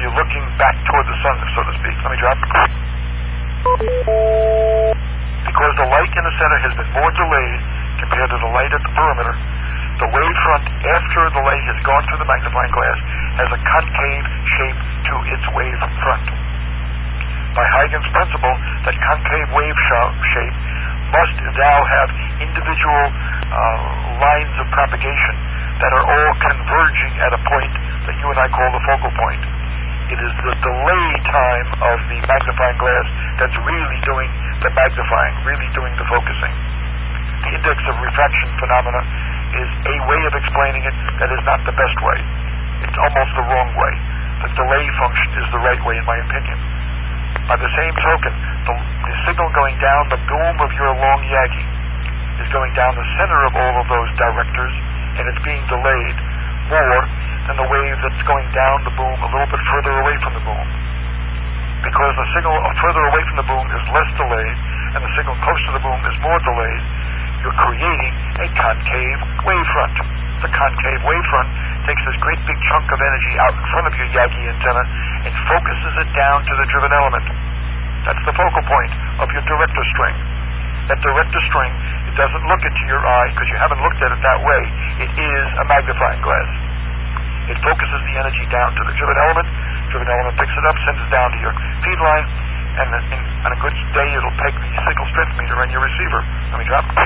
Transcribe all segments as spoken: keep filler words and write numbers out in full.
you looking back toward the sun, so to speak. Let me drop. Because the light in the center has been more delayed compared to the light at the perimeter, the wavefront after the light has gone through the magnifying glass has a concave shape to its wavefront. By Huygens' principle, that concave wave shape must now have individual uh, lines of propagation that are all converging at a point that you and I call the focal point. It is the delay time of the magnifying glass that's really doing the magnifying, really doing the focusing. The index of refraction phenomena is a way of explaining it that is not the best way. It's almost the wrong way. The delay function is the right way, in my opinion. By the same token, the, the signal going down the boom of your long Yagi is going down the center of all of those directors, and it's being delayed more than the wave that's going down the boom a little bit further away from the boom. Because the signal further away from the boom is less delayed, and the signal close to the boom is more delayed, you're creating a concave wavefront. The concave wavefront takes this great big chunk of energy out in front of your Yagi antenna and focuses it down to the driven element. That's the focal point of your director string. That director string, it doesn't look into your eye because you haven't looked at it that way. It is a magnifying glass. It focuses the energy down to the driven element. Driven element picks it up, sends it down to your feed line, and in, on a good day it'll peg the signal strength meter on your receiver. Let me drop.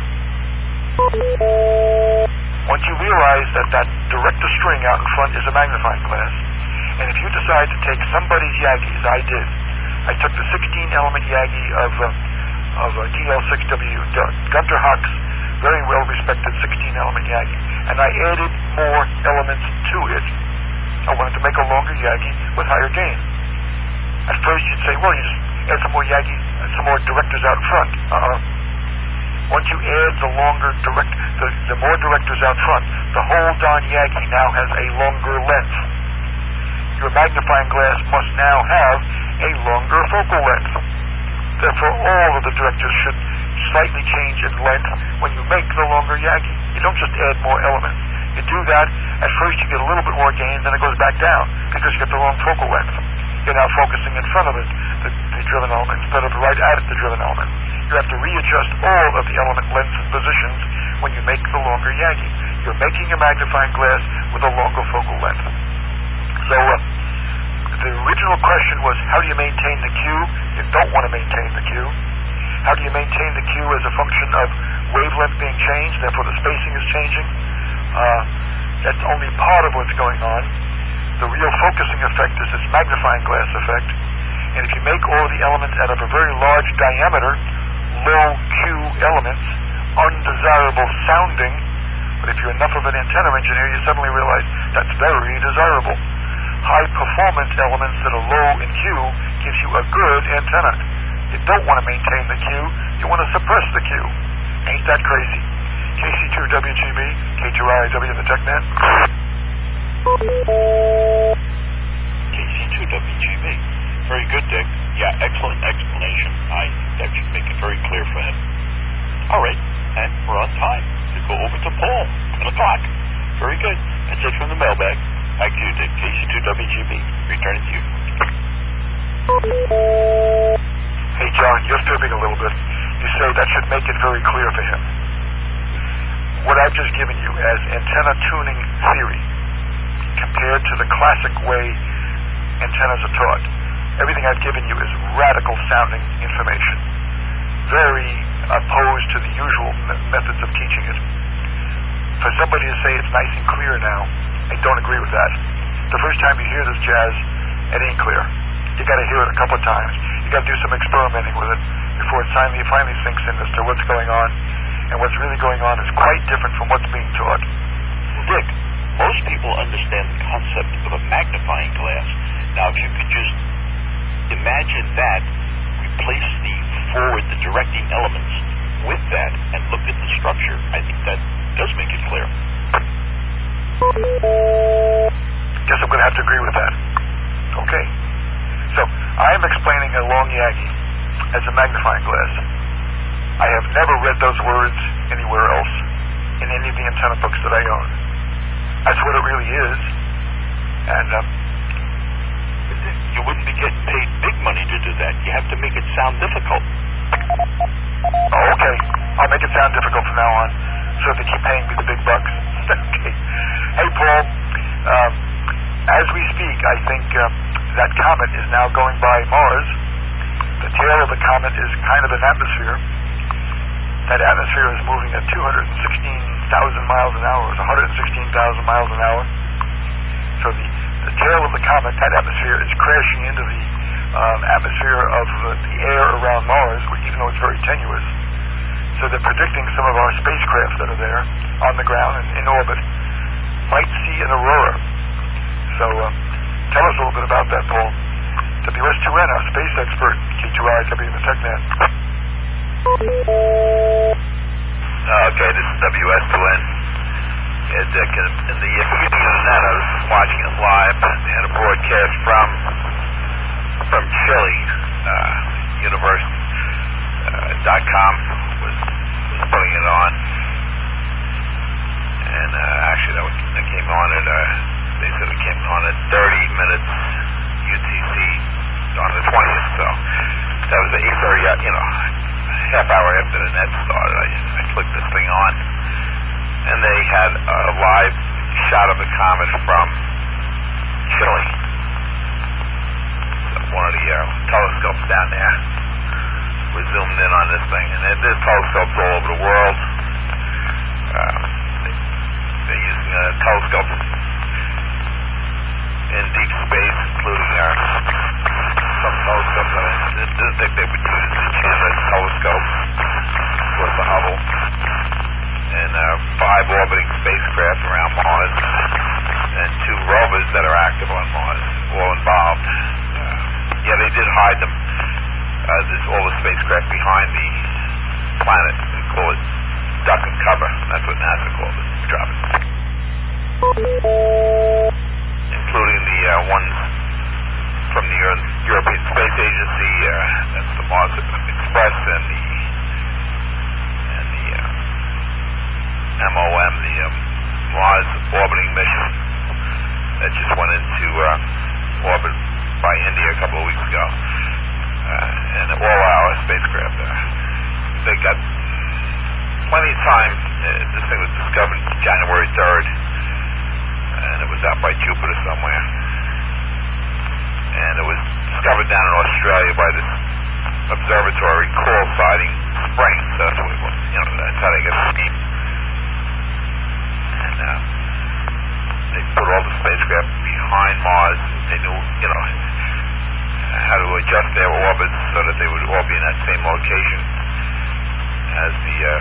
Once you realize that that director string out in front is a magnifying glass, and if you decide to take somebody's Yagi, as I did, I took the sixteen element Yagi of uh, of uh, D L six W, Gunter Hawk's very well respected sixteen element Yagi, and I added more elements to it. I wanted to make a longer Yagi with higher gain. At first you'd say, well, you just add some more Yagi, some more directors out front. Uh-uh. Once you add the longer direct, the, the more directors out front, the whole darn Yagi now has a longer length. Your magnifying glass must now have a longer focal length. Therefore, all of the directors should slightly change in length when you make the longer Yagi. You don't just add more elements. You do that, at first you get a little bit more gain, then it goes back down because you get the wrong focal length. You're now focusing in front of it, the, the driven element, instead of right at it, the driven element. You have to readjust all of the element lengths and positions when you make the longer Yagi. You're making a magnifying glass with a longer focal length. So uh, the original question was, how do you maintain the Q? You don't want to maintain the Q. How do you maintain the Q as a function of wavelength being changed, therefore the spacing is changing? Uh, that's only part of what's going on. The real focusing effect is this magnifying glass effect. And if you make all the elements out of a very large diameter, low Q elements, undesirable sounding, but if you're enough of an antenna engineer, you suddenly realize that's very desirable. High performance elements that are low in Q gives you a good antenna. You don't want to maintain the Q, you want to suppress the Q. Ain't that crazy? K C two W G B, K two I W in the TechNet. K C two W G B. Very good, Dick. Yeah, excellent explanation. I think that should make it very clear for him. All right, and we're on time to go over to Paul. ten o'clock. Very good. That's it from the mailbag. Back to you, Dick. K C two W G B. Returning to you. Hey, John, you're fibbing a little bit. You say that should make it very clear for him. What I've just given you as antenna tuning theory compared to the classic way antennas are taught, everything I've given you is radical sounding information, very opposed to the usual me- methods of teaching it. For somebody to say it's nice and clear now, I don't agree with that. The first time you hear this jazz, it ain't clear. You got to hear it a couple of times. You got to do some experimenting with it before it finally, finally sinks in as to what's going on. And what's really going on is quite different from what's being taught. Dick, most people understand the concept of a magnifying glass. Now, if you could just imagine that, replace the forward, the directing elements with that, and look at the structure, I think that does make it clear. Guess I'm going to have to agree with that. Okay. So, I am explaining a long Yagi as a magnifying glass. I have never read those words anywhere else in any of the antenna books that I own. That's what it really is. And um, sound difficult. Oh, okay. I'll make it sound difficult from now on, so they keep paying me the big bucks. Okay. Hey, Paul. Um, as we speak, I think uh, that comet is now going by Mars. The tail of the comet is kind of an atmosphere. That atmosphere is moving at two hundred sixteen thousand miles an hour. It's one hundred sixteen thousand miles an hour. So the, the tail of the comet, that atmosphere, is crashing into the um, atmosphere of uh, the air around Mars, even though it's very tenuous. So they're predicting some of our spacecraft that are there on the ground and in orbit might see an aurora. So uh, tell us a little bit about that, Paul. W S two N, our space expert, K two I W in the TechNet. Okay, this is W S two N. Yeah, Dick, in the beginning of the night, I was watching it live. They had a broadcast from from Chile. Uh, Universe uh, dot com was was putting it on, and uh, actually that, was, that came on at uh, they said it came on at thirty minutes U T C on the twentieth. So that was eight thirty. You know, half hour after the net started, I, I clicked this thing on, and they had a live shot of the comet from Chile. So one of the uh, telescopes down there was zoomed in on this thing, and there's telescopes all over the world. Uh, they, they're using uh, telescopes in deep space, including uh, some telescopes. I didn't think they would use the Chandra telescope with the Hubble, and uh, five orbiting spacecraft around Mars, and two rovers that are active on Mars, all involved. Uh, yeah, they did hide them. Uh, there's all the spacecraft behind the planet. They call it duck and cover. That's what NASA calls it. Drop it. Including the uh, ones from the Euro- European Space Agency. Uh, that's the Mars Express and the and the uh, M O M, the um, Mars orbiting mission that just went into uh, orbit by India a couple of weeks ago. Uh, and all our spacecraft there. They got plenty of time. Uh, this thing was discovered January third, and it was out by Jupiter somewhere. And it was discovered down in Australia by this observatory, Coral Siding Springs. So that's what it was. You know, that's how they got the name. And uh, they put all the spacecraft behind Mars. They knew, you know, how to adjust their orbits so that they would all be in that same location as the uh,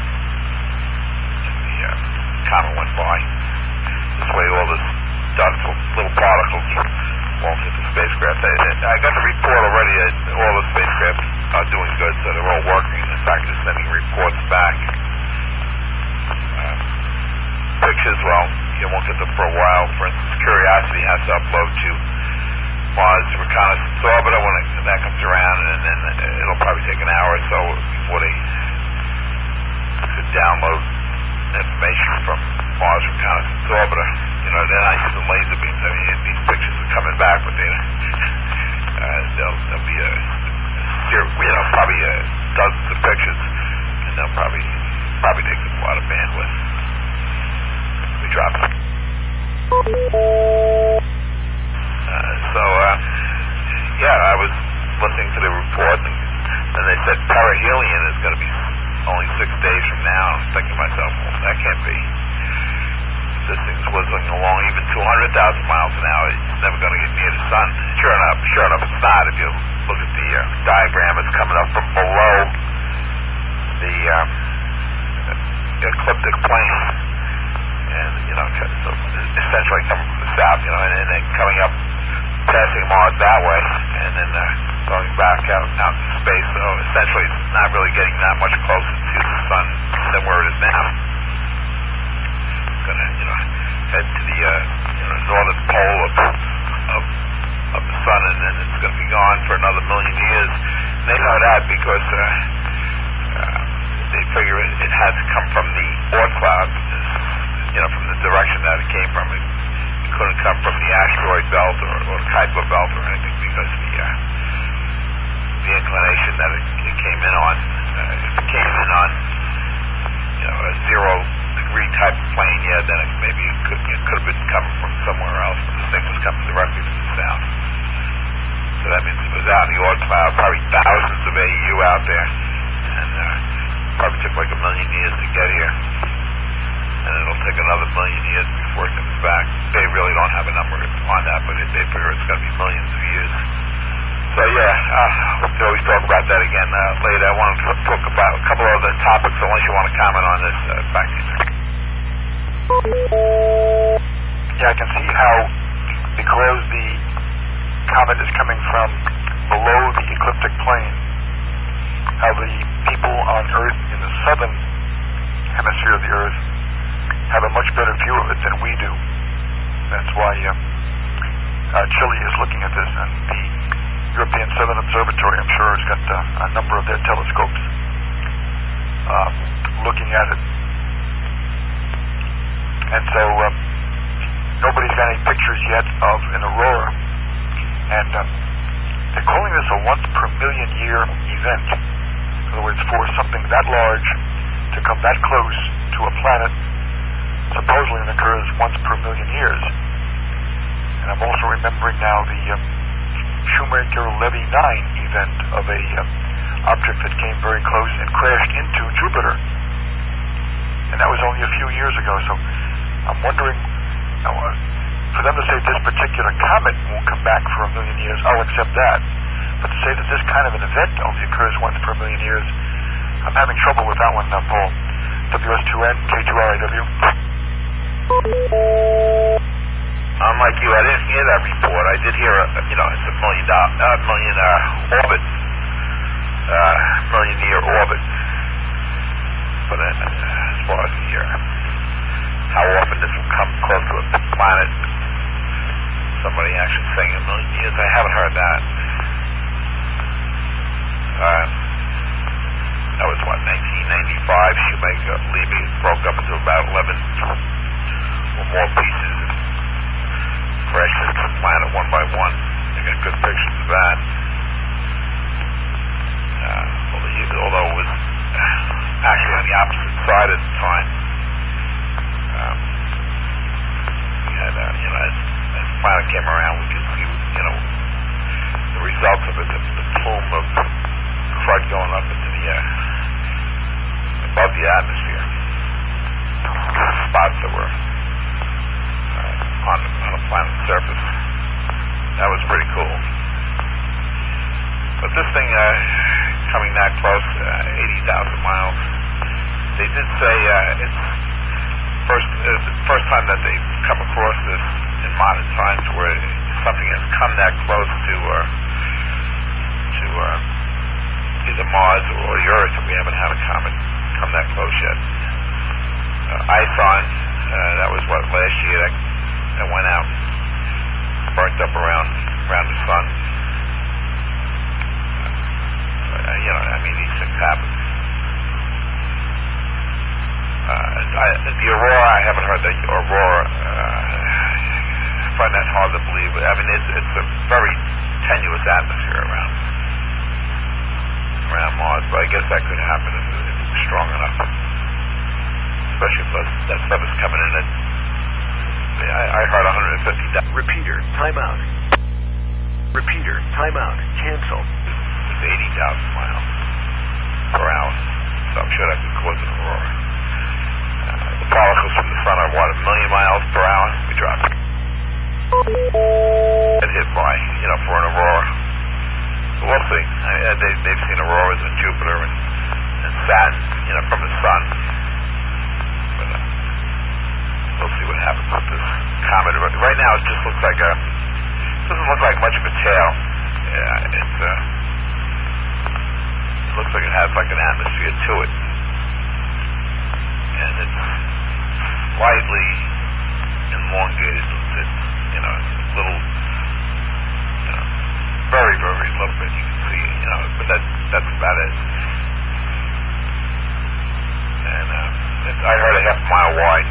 as the uh, comet went by. This way, all this dust, little particles, won't hit the spacecraft. I, I got the report already that all the spacecraft are doing good, so they're all working. In fact, they're sending reports back. Uh, pictures, well, you won't get them for a while. For instance, Curiosity has to upload to Mars Reconnaissance Orbiter when it, that comes around, and then it'll probably take an hour or so before they could download information from Mars Reconnaissance Orbiter. You know, they're not using laser beams. I mean, these pictures are coming back, but they, uh, they'll, they'll be a, you know, probably a dozens of pictures, and they'll probably probably take a lot of bandwidth. We drop it. Uh, so, uh, yeah, I was listening to the report, and, and they said perihelion is going to be only six days from now. I'm thinking to myself, well, that can't be. This thing's whizzing along even two hundred thousand miles an hour. It's never going to get near the sun. Sure enough, sure enough, it's not. If you look at the uh, diagram, it's coming up from below the, um, the ecliptic plane, and you know, so essentially coming from the south, you know, and, and then coming up, passing Mars that way, and then uh, going back out out in space. So essentially, it's not really getting that much closer to the sun than where it is now. It's going to, you know, head to the uh, you know, northern pole of, of of the sun, and then it's going to be gone for another million years. And they know that because uh, uh, they figure it, it had to come from the Oort cloud, you know, from the direction that it came from. It, it couldn't come from the asteroid belt or, or the Kuiper belt or anything, because the uh, the inclination but then it, maybe it could, it could have been coming from somewhere else, but this thing was coming directly to the south. So that means it was out in the Oort cloud, probably thousands of A E U out there, and uh, probably took like a million years to get here. And it'll take another million years before it comes back. They really don't have a number on that, but it, they figure it's going to be millions of years. So yeah, uh, we can always talk about that again uh, later. I want to talk about a couple of other topics, unless you want to comment on this. Uh, back to you. Yeah, I can see how, because the comet is coming from below the ecliptic plane, how the people on Earth in the southern hemisphere of the Earth have a much better view of it than we do. That's why uh, uh, Chile is looking at this, and the European Southern Observatory, I'm sure, has got uh, a number of their telescopes uh, looking at it. And so uh, nobody's got any pictures yet of an aurora, and uh, they're calling this a once per million year event. In other words, for something that large to come that close to a planet supposedly it occurs once per million years. And I'm also remembering now the uh, Shoemaker-Levy nine event of a uh, object that came very close and crashed into Jupiter. And that was only a few years ago. So I'm wondering, uh, for them to say this particular comet won't come back for a million years, I'll accept that. But to say that this kind of an event only occurs once per million years, I'm having trouble with that one, uh, Paul. W S two N, K two R I W. Unlike you, I didn't hear that report. I did hear, a, you know, it's a million dollar, uh, million uh, orbit, uh, million year orbit. But uh, as far as the year, how often this will come close to a planet, somebody actually saying a million years, I haven't heard that. Uh, that was what, nineteen ninety-five. Shoemaker Levy broke up into about eleven or more pieces and crashed into the planet one by one. I got good pictures of that. Uh, although it was actually on the opposite side at the time. Um, we had, uh, you know, as, as the planet came around, we could see, you know, the results of it, the, the plume of crud going up into the air, above the atmosphere. Spots that were uh, on, on a planet's surface. That was pretty cool. But this thing uh, coming that close, uh, eighty thousand miles, they did say uh, it's first uh, the first time that they've come across this in modern times where something has come that close to uh, to uh, either Mars or the Earth. We haven't had a comet come that close yet. Uh, Ison, uh, that was what, last year that, that went out, burnt up around around the sun. Uh, you know, I mean, these things happen. Uh, I, the aurora, I haven't heard the aurora. Uh, I find that hard to believe. I mean, it's, it's a very tenuous atmosphere around around Mars, but I guess that could happen if, if it was strong enough. Especially if that, that stuff is coming in at, I, I heard one hundred fifty thousand. Repeater, timeout. Repeater, timeout. Cancel. It's eighty thousand miles per hour. So I'm sure that could cause an aurora. Uh, the particles from the sun are, what, a million miles per hour? We drop it. Get hit by, you know, for an aurora. So we'll see. Uh, they, they've seen auroras in Jupiter and, and Saturn, you know, from the sun. But uh, we'll see what happens with this comet. Right now, it just looks like a, doesn't look like much of a tail. Yeah, it's, uh, it looks like it has like an atmosphere to it. And it's slightly elongated. It's, you know, little, you know, very, very little bit. You can see, you know, but that, that's about it. And uh, it's, I heard a half mile wide.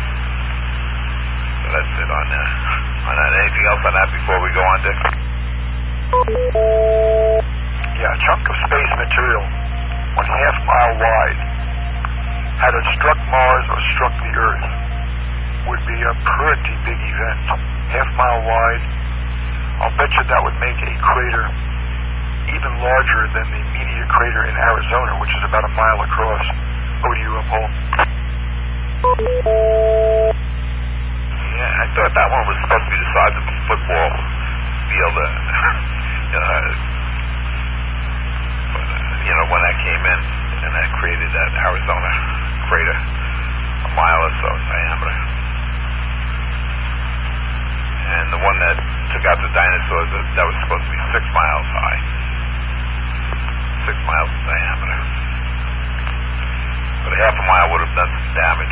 So that's it on, uh, on that. Anything else on that before we go on, Dick? Yeah, a chunk of space material, one half mile wide, had it struck Mars or struck the Earth, would be a pretty big event. Half mile wide. I'll bet you that would make a crater even larger than the Meteor Crater in Arizona, which is about a mile across. Over to you, uh, Paul. Yeah, I thought that one was supposed to be the size of a football field. Uh, you know, but, uh, you know, when that came in, and that created that Arizona crater, a mile or so in diameter. And the one that took out the dinosaurs, that was supposed to be six miles high. Six miles in diameter. But a half a mile would have done some damage.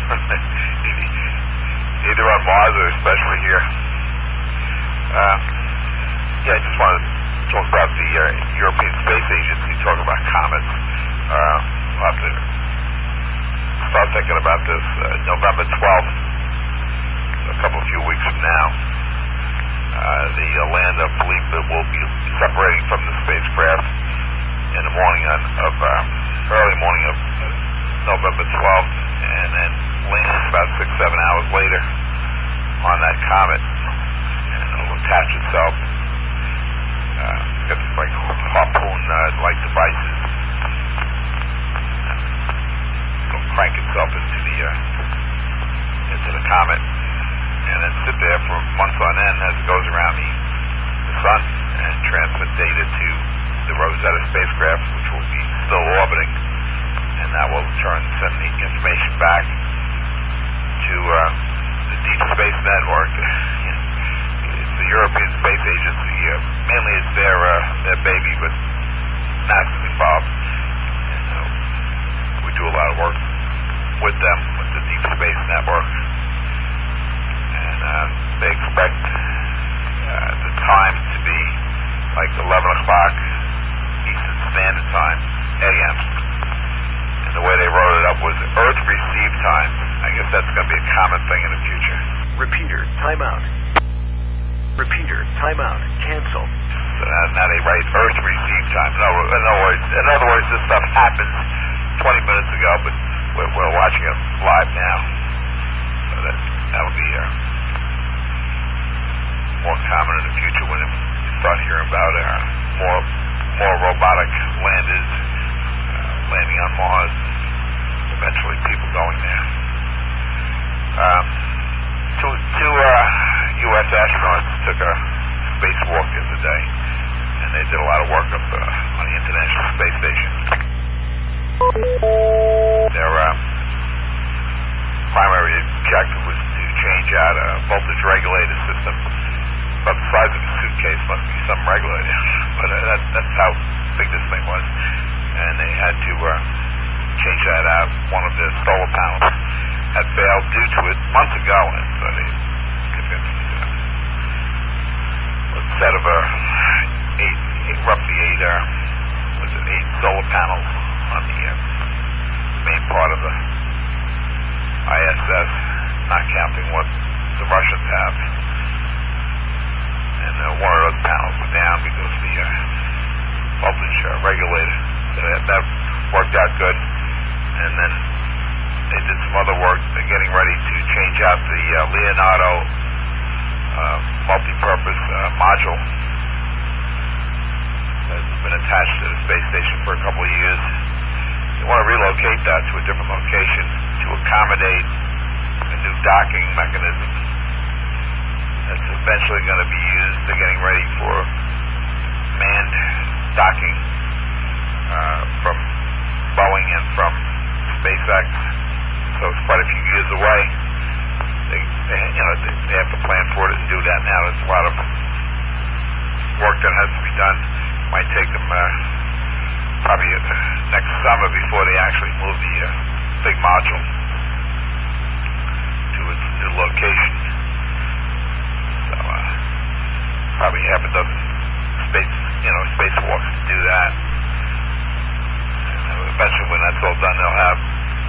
Either on Mars or especially here. Uh, yeah, I just wanted to talk about the uh, European Space Agency, talk about comets. Uh, we'll have to start thinking about this. Uh, November twelfth, a couple of few weeks from now, uh, the uh, lander, believe it will be separating from the spacecraft in the morning on, of uh, early morning of uh, November twelfth, and then landing about six, seven hours later on that comet, and it'll attach itself. Uh, got this like harpoon-like uh, devices. It'll crank itself into the uh, into the comet, and then sit there for months on end as it goes around the, the sun and transmit data to the Rosetta spacecraft, which will be still orbiting, and that will turn send the information back to uh, the Deep Space Network. It's the European Space Agency. Uh, mainly it's their uh, their baby, but NASA's involved. And, uh, we do a lot of work with them, with the Deep Space Network. And uh, they expect uh, the time to be like eleven o'clock Eastern Standard Time, A M. And the way they wrote it up was Earth Receive Time. I guess that's going to be a common thing in the future. Repeater, timeout. Repeater, timeout. Cancel. So now, now they write Earth Receive Time. In other, in other words, in other words, this stuff happened twenty minutes ago, but we're, we're watching it live now. So that that'll be uh, more common in the future when you start hearing about uh, more more robotic landers uh, landing on Mars. Eventually, people going there. Um, two two uh, U S astronauts took a spacewalk the other day, and they did a lot of work up uh, on the International Space Station. Their uh, primary objective was to change out a voltage regulator system about the size of a suitcase. Must be some regulator, but uh, that, that's how big this thing was. And they had to uh, change that out. One of the solar panels had failed due to it months ago, and so they convinced uh, a set of uh, eight, eight, roughly eight, uh, was it eight solar panels on the uh, main part of the I S S, not counting what the Russians have. And uh, one of those panels went down because the uh, voltage uh, regulator. So that, that worked out good. And then they did some other work. They're getting ready to change out the uh, Leonardo uh, multi-purpose uh, module that's been attached to the space station for a couple of years. They want to relocate that to a different location to accommodate a new docking mechanism that's eventually going to be used. They're getting ready for manned docking uh, from Boeing and from SpaceX. So it's quite a few years away. They, they you know, they, they have to plan for it and do that now. There's a lot of work that has to be done. Might take them uh, probably uh, next summer before they actually move the uh, big module to its new location. So uh, probably half a dozen space, you know, spacewalks to do that. And uh, eventually, when that's all done, they'll have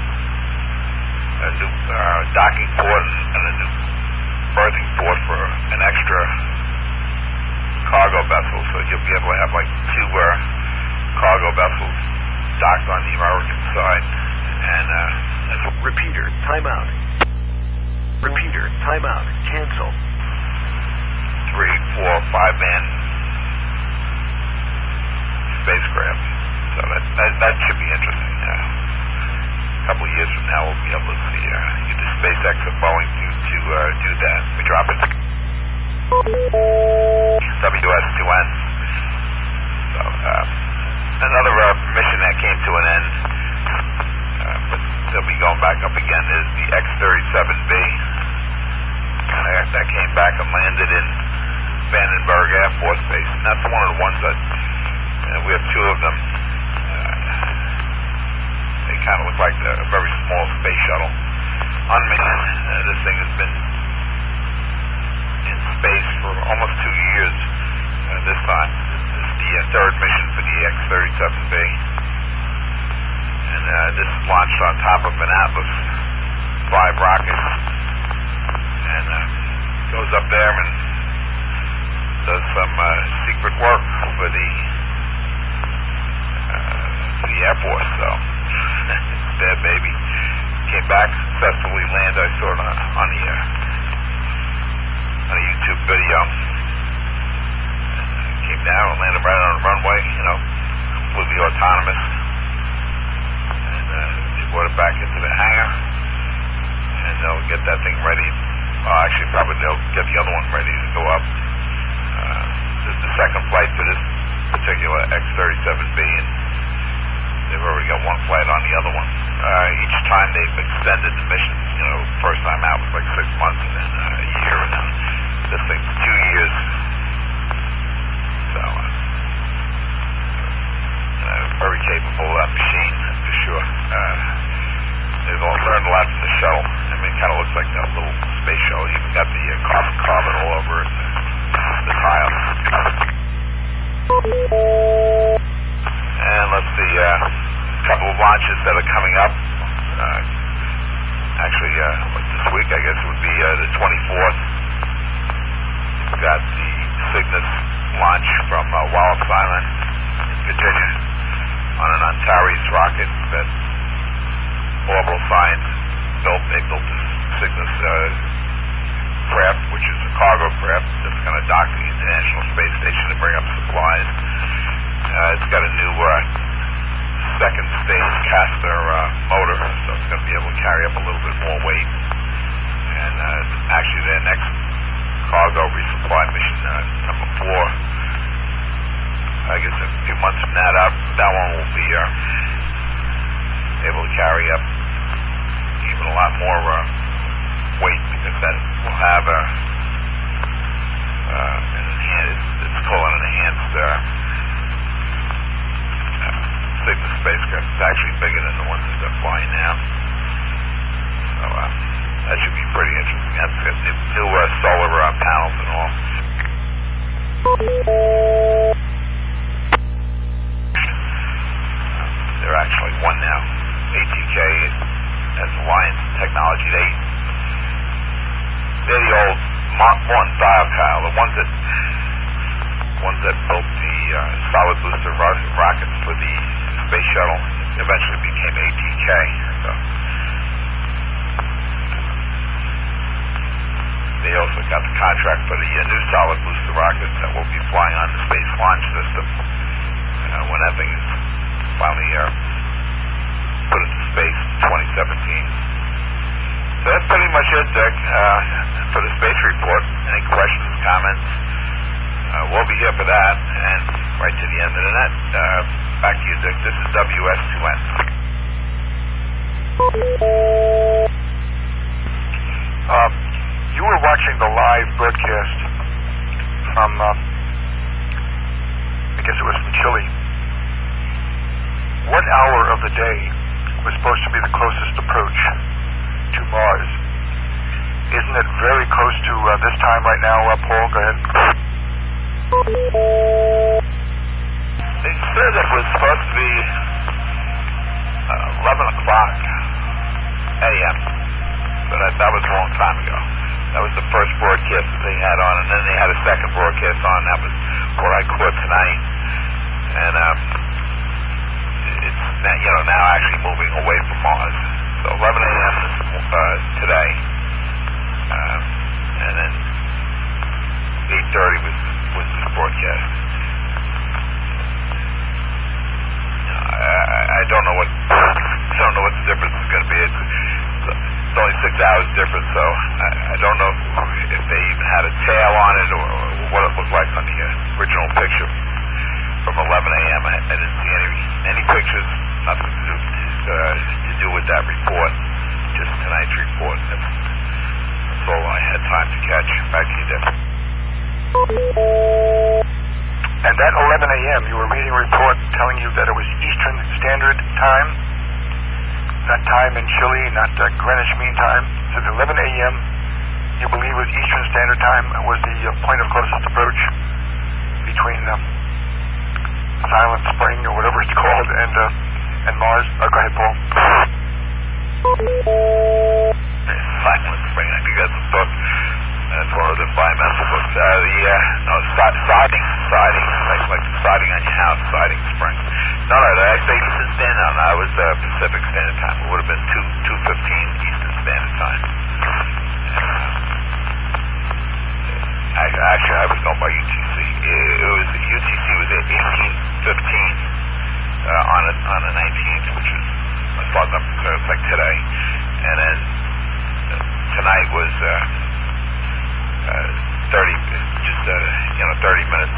a new uh, docking port and a new berthing port for an extra cargo vessel. So you'll be able to have like two uh, cargo vessels docked on the American side. And uh, that's repeater, timeout. Repeater, timeout, cancel. Three, four, five man spacecraft. So that, that, that should be interesting. Uh, a couple of years from now, we'll be able to see uh, either SpaceX or Boeing to, to uh, do that. We drop it. W S two N. So, uh, another uh, mission that came to an end, uh, but they'll be going back up again, is the X thirty-seven B. Uh, that came back and landed in Vandenberg Air Force Base. And that's one of the ones that, uh, we have two of them. Uh, they kind of look like a very small space shuttle. Unmanned. Uh, this thing has been in space for almost two years uh, this time. This is the uh, third mission for the X thirty-seven B. And uh, this is launched on top of an Atlas five rocket. And uh, goes up there and does some uh, secret work for the uh, for the Air Force. So, it's there, baby. Came back, successfully landed. I saw it on, on the uh, on a YouTube video. And, uh, came down and landed right on the runway. You know, completely autonomous. And uh, they brought it back into the hangar, and they'll get that thing ready. Well, actually, probably they'll get the other one ready to go up. Uh, this is the second flight for this particular X thirty-seven B, and they've already got one flight on the other one. Uh, each time they've extended the missions. You know, first time out was like six months, and then uh, a year, and then this thing's two years. So, uh, uh, very capable uh, machine, for sure. Uh, they've all learned a lot from the shuttle. I mean, it kind of looks like that little space shuttle. You even got the uh, carbon carbon all over it, the, the tiles. And let's see, uh, a couple of launches that are coming up. Uh, actually, uh, like this week, I guess it would be uh, the twenty-fourth. We've got the Cygnus launch from uh, Wallops Island in Virginia on an Antares rocket that Orbital Science built. They built this Cygnus uh, craft, which is a cargo craft that's going to dock to the International Space Station to bring up supplies. Uh, it's got a new uh, second stage caster uh, motor, so it's going to be able to carry up a little bit more weight. And uh, actually, their next cargo resupply mission, uh, number four, I guess a few months from that up, that one will be uh, able to carry up even a lot more uh, weight, because that will have a uh, an enhanced, it's called an enhanced uh, uh, Cygnus spacecraft. It's actually bigger than the ones that they're flying now. So uh, that should be pretty interesting. That's got new, new uh, solar uh, panels and all. They're actually one now. A T K as Alliance Technology. They they're the old Martin Thiokol, the ones that ones that built the uh, solid booster ro- rockets for the space shuttle. Eventually became A T K. So they also got the contract for the uh, new solid booster rockets that will be flying on the Space Launch System uh, when that thing is finally uh, put into space in twenty seventeen. So that's pretty much it, Dick, uh, for the space report. Any questions, comments? Uh, we'll be here for that, and right to the end of the net. Uh, back to you, Dick. This is W S two N. Um, you were watching the live broadcast from, uh, I guess it was from Chile. What hour of the day was supposed to be the closest approach to Mars? Isn't it very close to uh, this time right now, uh, Paul? Go ahead. They said it was supposed to be uh, eleven o'clock a m, but that, that was a long time ago. That was the first broadcast that they had on, and then they had a second broadcast on. That was what I caught tonight. And um, it's now, you know, now actually moving away from Mars. So eleven a m uh, today. that report, just tonight's report. That's, that's all I had time to catch. Back to you, Dick. And at eleven a.m., you were reading a report telling you that it was Eastern Standard Time, not time in Chile, not uh, Greenwich Mean Time. So at eleven a.m., you believe was Eastern Standard Time was the uh, point of closest approach between um, Silent Spring, or whatever it's called, and uh, and Mars. Oh, go ahead, Paul. Silent Spring, I think that's a book. That's one of the environmental books. Uh, the, uh, no, si- siding, siding, like, like siding on your house, siding spring. No, no, the Eastern Standard Time, no, it was uh, Pacific Standard Time. It would have been two, two fifteen Eastern Standard Time. Uh, actually, I was going by U T C. It, it was, U T C was at eighteen fifteen uh, on, a, on the nineteenth, which was, as far as I'm concerned, it's like today. And then uh, tonight was... Uh, Uh, thirty, just, uh, you know, thirty minutes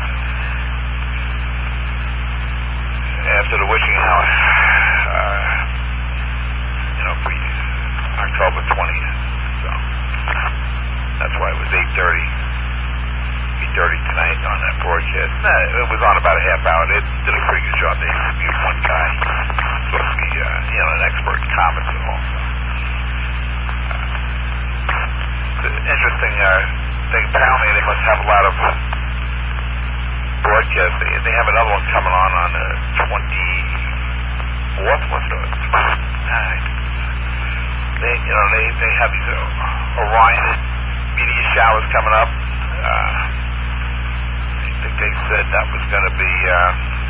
after the witching hour, uh, you know, we, October twentieth, so that's why it was eight thirty, eight thirty tonight on that broadcast. Nah, it was on about a half hour. They did a pretty good job. They interviewed one guy, supposed to be, uh, you know, an expert in comets and all, so. Uh, it's interesting, uh, thing. Apparently they must have a lot of broadcasts. They, they have another one coming on on the twenty-fourth. What's the twenty-ninth? They, you know, they, they have these uh, Orion meteor showers coming up. Uh, I think they said that was going to be uh,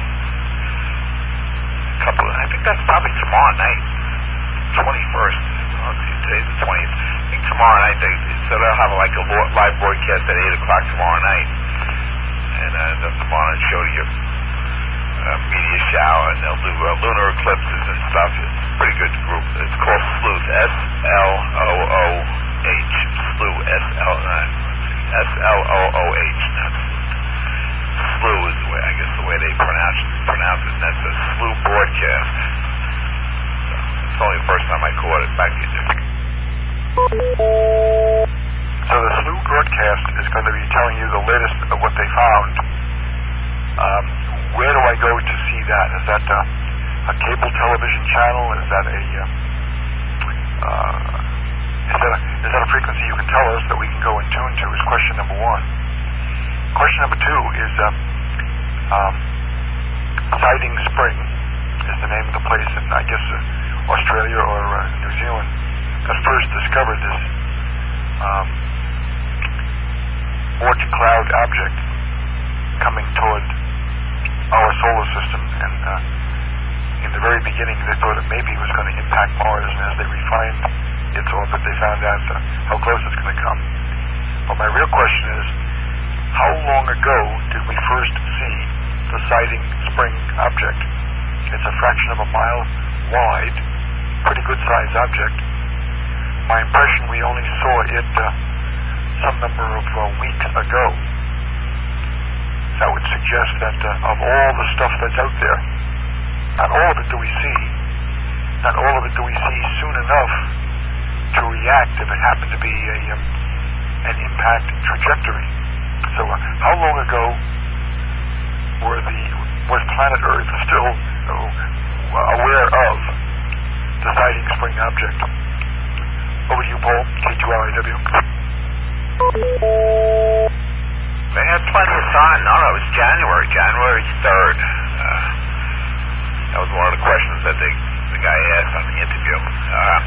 a couple of, I think that's probably tomorrow night, twenty-first. Let's see, today's the twentieth. I think tomorrow night, they, so they'll have like a live broadcast at eight o'clock tomorrow night. And uh, they'll come on and show you uh, meteor shower, and they'll do uh, lunar eclipses and stuff. It's a pretty good group. It's called Sleuth, S L O O H. Sleuth, S L S L O O H. Slew is the way, I guess, the way they pronounce it, pronounce it, and that's a Slew broadcast. So, it's only the first time I caught it. Back to you, Dick. So the Slew broadcast is going to be telling you the latest of what they found. Um, where do I go to see that? Is that uh, a cable television channel? Is that a uh, uh, is that a, is that a frequency you can tell us that we can go and tune to? Is question number one. Question number two is uh, um, Siding Spring is the name of the place in, I guess, uh, Australia or uh, New Zealand that first discovered this um, Oort cloud object coming toward our solar system. And uh, in the very beginning, they thought it maybe was going to impact Mars, and as they refined its orbit, they found out uh, how close it's going to come. But my real question is, how long ago did we first see the Siding Spring object? It's a fraction of a mile wide, pretty good sized object. My impression, we only saw it uh, some number of uh, weeks ago. That would suggest that uh, of all the stuff that's out there, not all of it do we see, not all of it do we see soon enough to react if it happened to be a um, an impact trajectory. So uh, how long ago were the was planet Earth still uh, aware of the Siding Spring object? Over to you, Paul, K two L I W. They had plenty of time. No, no, it was January, January third. Uh, that was one of the questions that they, the guy asked on the interview. Uh,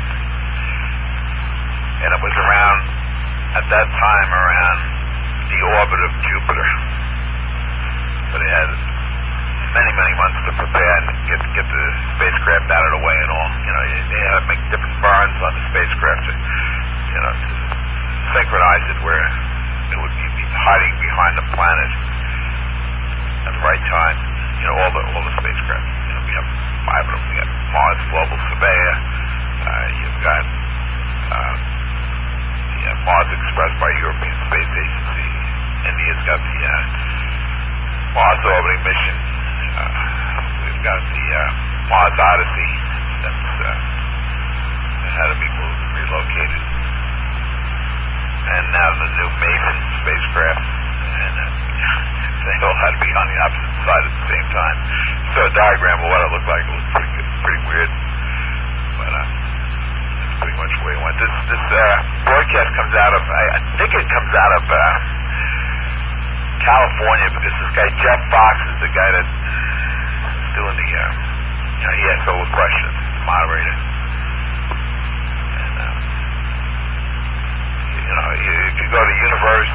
and it was around, at that time, around the orbit of Jupiter. So they had many, many months to prepare and get get the spacecraft out of the way and all. You know, they had to make different burns on the spacecraft to, you know, to synchronize it where it would be hiding behind the planet at the right time. You know, all the all the spacecraft. You know, we have five of them. We got Mars Global Surveyor. Uh, you've got uh, the uh, Mars Express by European Space Agency. India's got the uh, Mars orbiting mission. Uh, we've got the uh, Mars Odyssey. That's uh, had to be moved and relocated. And now the new Maven spacecraft, and uh, they all had to be on the opposite side at the same time. So a diagram of what it looked like, it was pretty good, pretty weird. But uh, that's pretty much the way it went. This this uh, broadcast comes out of, I, I think it comes out of uh, California, because this guy Jeff Fox is the guy that's doing the, uh, you know, he asks all the questions, the moderator. And, uh, you know, if you go to Universe,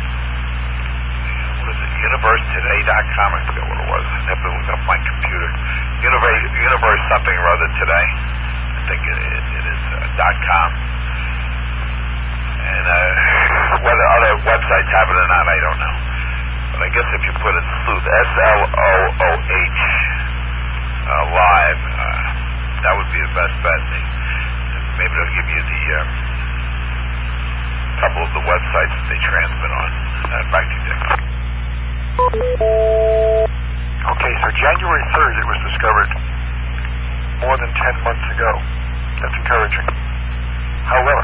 what is it, universe today dot com, I forget what it was. I have to look up my computer. Universe, universe something or other today. I think it, it, it is uh, dot .com. And uh, whether other websites have it or not, I don't know. But I guess if you put in Sleuth, S L O O H, uh, live, uh, that would be the best bet. Maybe they'll give you the uh, couple of the websites that they transmit on. Uh, back to you, Dick. Okay, so January third it was discovered, more than ten months ago. That's encouraging. However,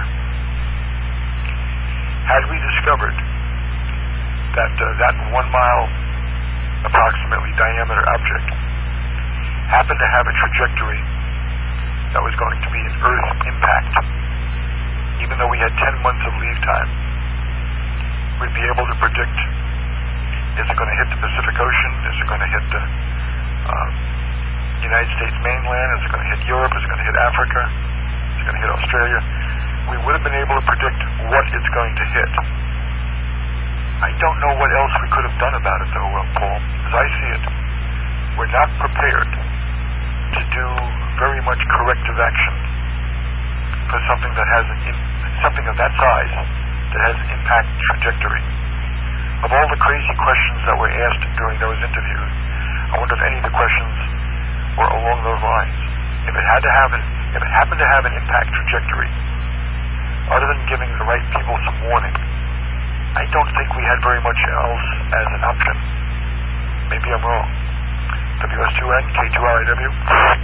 had we discovered that uh, that one mile approximately diameter object happened to have a trajectory that was going to be an Earth impact, even though we had ten months of lead time, we'd be able to predict, is it going to hit the Pacific Ocean? Is it going to hit the uh, United States mainland? Is it going to hit Europe? Is it going to hit Africa? Is it going to hit Australia? We would have been able to predict what it's going to hit. I don't know what else we could have done about it, though, well, Paul. As I see it, we're not prepared to do very much corrective action for something that has an in, something of that size that has an impact trajectory. Of all the crazy questions that were asked during those interviews, I wonder if any of the questions were along those lines. If it had to have an, if it happened to have an impact trajectory, other than giving the right people some warning, I don't think we had very much else as an option. Maybe I'm wrong. W S two N, K two R I W.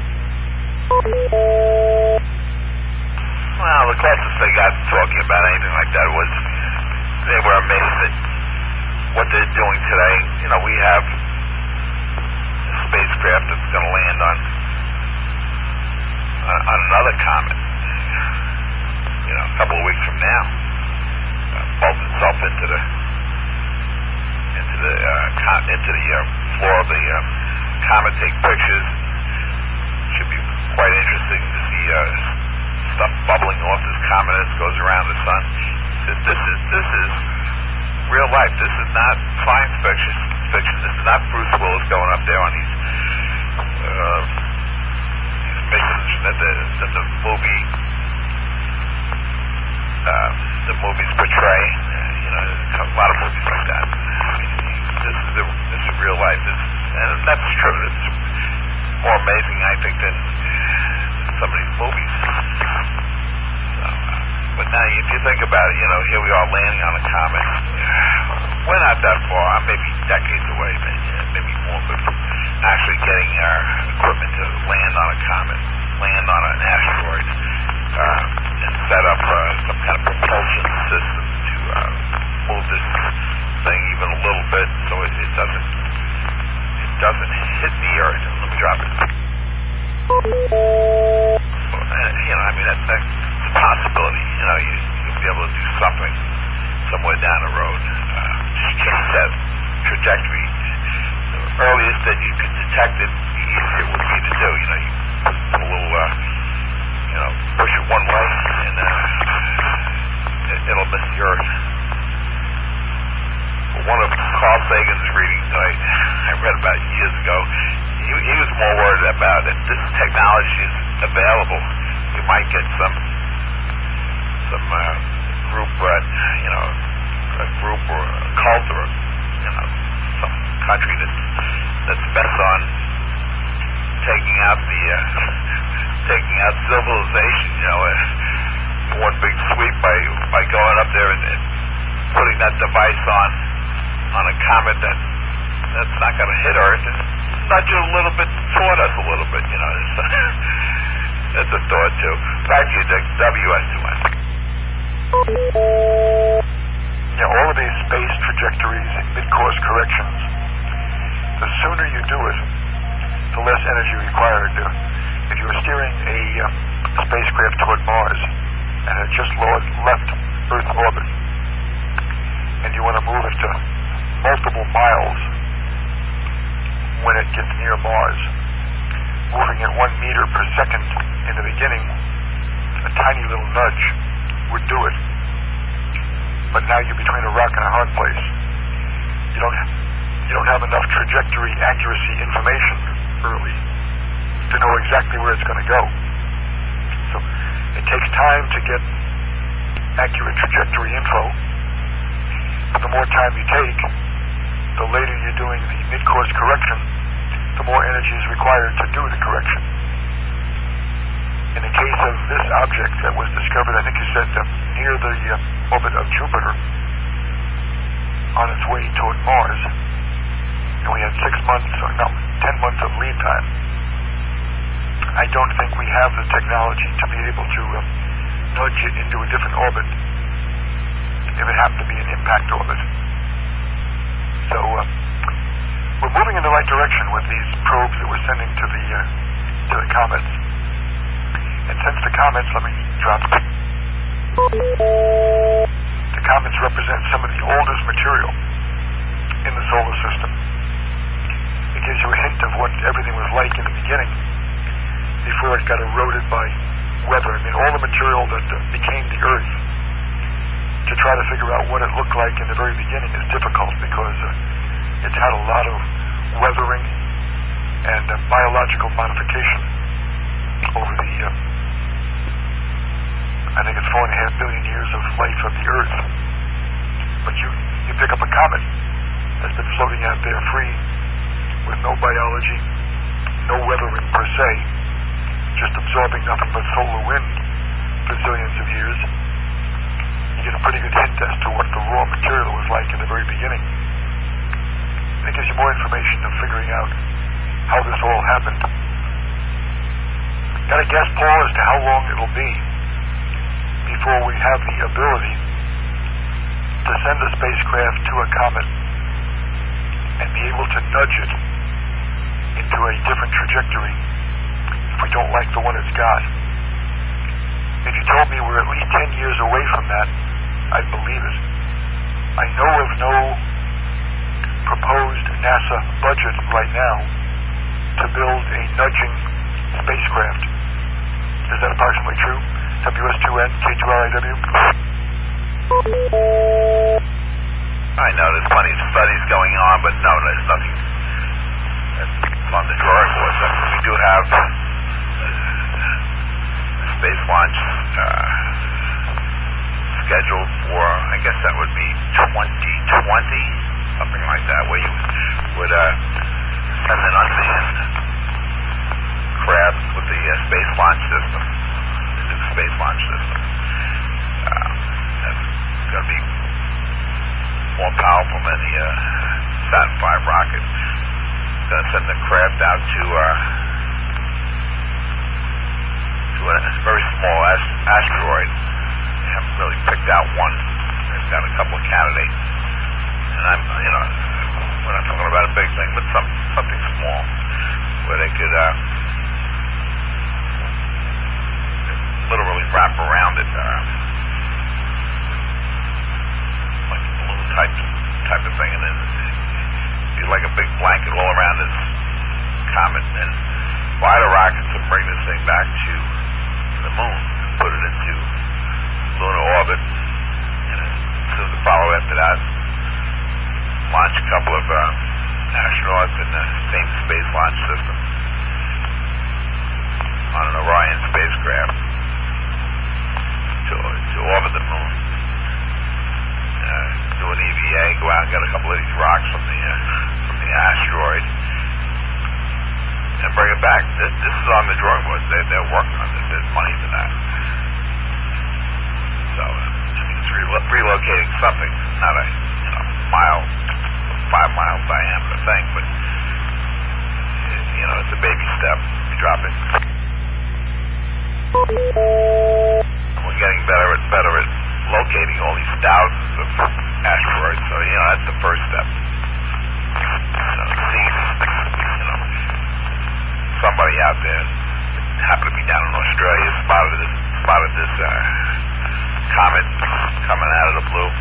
Well, the closest they got to talking about anything like that was they were amazed at what they're doing today. You know, we have a spacecraft that's going to land on uh, on another comet, you know, a couple of weeks from now. Uh, bolt itself into the into the uh, con- into the uh, floor of the uh, comet, take pictures. Should be quite interesting to see uh, stuff bubbling off this comet as it goes around the sun. This, this is this is real life. This is not science fiction. Fiction. This is not Bruce Willis going up there on these uh, these missions that the that the movie. Uh, the movies portray, uh, you know, a lot of movies like that. I mean, this is the, this is real life, this, and that's true. It's more amazing, I think, than some of these movies. So, uh, but now, if you think about it, you know, here we are landing on a comet. We're not that far, maybe decades away, maybe, maybe more, but actually getting our equipment to land on a comet, land on an asteroid. Uh, and set up uh, some kind of propulsion system to uh, move this thing even a little bit so it, it doesn't it doesn't hit the Earth. Let me drop it. So, uh, you know, I mean, that, that's a possibility. You know, you, you'll be able to do something somewhere down the road. Uh, just change that trajectory. The earliest that you could detect it, the easier it would be to do. You know, you put a little... Uh, You know, push it one way, and uh, it, it'll miss the Earth. But one of Carl Sagan's readings that I, I read about years ago, he, he was more worried about if this technology is available, you might get some some uh, group, uh, you know, a group or a cult or you know some country that's that's bent on taking out the. Uh, taking out civilization, you know, uh, one big sweep by by going up there and, and putting that device on on a comet that that's not going to hit Earth and nudge it a little bit toward us a little bit, you know. It's, uh, That's a thought, too. Back to you, Dick. W S two N. Yeah, all of these space trajectories and mid-course corrections, the sooner you do it, the less energy required. Uh, if you were steering a uh, spacecraft toward Mars and had just left Earth orbit, and you want to move it to multiple miles when it gets near Mars, moving at one meter per second in the beginning, a tiny little nudge would do it. But now you're between a rock and a hard place. You don't you don't have enough trajectory accuracy information early to know exactly where it's going to go. So it takes time to get accurate trajectory info. But the more time you take, the later you're doing the mid-course correction, the more energy is required to do the correction. In the case of this object that was discovered, I think you said uh, near the uh, orbit of Jupiter, on its way toward Mars, and we had six months, or no, ten months of lead time. I don't think we have the technology to be able to uh, nudge it into a different orbit if it happened to be an impact orbit. So uh, we're moving in the right direction with these probes that we're sending to the uh, to the comets. And since the comets, let me drop. The comets represent some of the oldest material in the solar system. It gives you a hint of what everything was like in the beginning before it got eroded by weather. I mean, all the material that uh, became the Earth, to try to figure out what it looked like in the very beginning is difficult because uh, it's had a lot of weathering and uh, biological modification over the, uh, I think it's four and a half billion years of life of the Earth. But you, you pick up a comet that's been floating out there free with no biology, no weathering per se, just absorbing nothing but solar wind for zillions of years. You get a pretty good hint as to what the raw material was like in the very beginning. It gives you more information of figuring out how this all happened. Got a guess, Paul, as to how long it'll be before we have the ability to send a spacecraft to a comet and be able to nudge it into a different trajectory if we don't like the one it's got. If you told me we're at least ten years away from that, I'd believe it. I know of no proposed NASA budget right now to build a nudging spacecraft. Is that approximately true? W S two N, K two R I W? I know there's plenty of studies going on, but no, there's nothing that's on the drawing board. So we do have a space launch uh, scheduled for, I guess that would be twenty twenty, something like that, where you would uh, send an unmanned craft with the uh, space launch system, the new space launch system. Uh, that's going to be more powerful than the uh, Saturn five rocket. It's going to send the craft out to uh, to a very small ast- asteroid. They haven't really picked out one. They've got a couple of candidates, and I'm, you know, we're not talking about a big thing, but some something small where they could uh, literally wrap around it. Uh, like a balloon type type of thing, and then be like a big blanket all around this comet, and fly the rockets and bring this thing back to the moon, and put it into lunar orbit, and as soon as the follow after that, launch a couple of uh, astronauts in the same space launch system on an Orion spacecraft to, to orbit the moon. Uh, do an E V A, go out and get a couple of these rocks from the uh, from the asteroid, and bring it back. This, this is on the drawing board. They, they're working on this. There's money for that. So uh, I mean, it's re- relocating something, not a you know mile, five mile diameter thing, but it, you know it's a baby step. You drop it. We're getting better and better at locating all these thousands of asteroids. So, you know, that's the first step. So, seeing these things, you know, somebody out there happened to be down in Australia, spotted this, spotted this uh, comet coming out of the blue,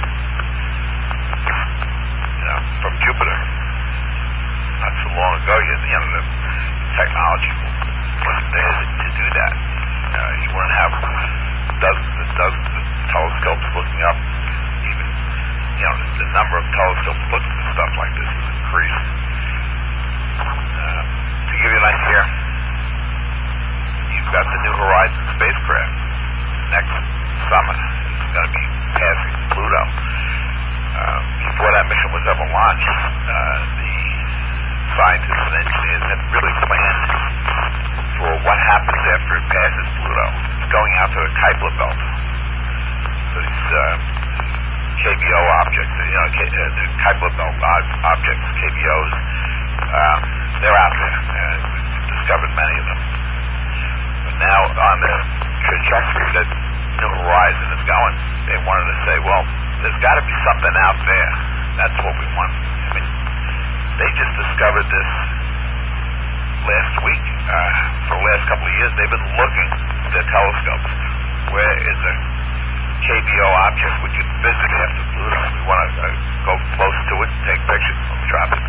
you know, from Jupiter. Not so long ago, you know, the technology wasn't there to do that. Uh, you wouldn't have dozens and dozens of telescopes looking up. Even, you know, the, the number of telescopes looking at stuff like this has increased. Uh, to give you an idea, you've got the New Horizons spacecraft. Next summer is going to be passing Pluto. Uh, before that mission was ever launched, uh, the scientists and engineers had really planned for what happens after it passes Pluto. It's going out to the Kuiper belt. So these uh, K B O objects, you know, K, uh, the Kuiper belt objects, K B Os, um, they're out there. Uh, we've discovered many of them. But now on the trajectory that New Horizon is going, they wanted to say, well, there's got to be something out there. That's what we want. I mean, they just discovered this last week. Uh, for the last couple of years, they've been looking with their telescopes. Where is a K B O object we could visit after Pluto? We want to uh, go close to it and take pictures. Let's drop it.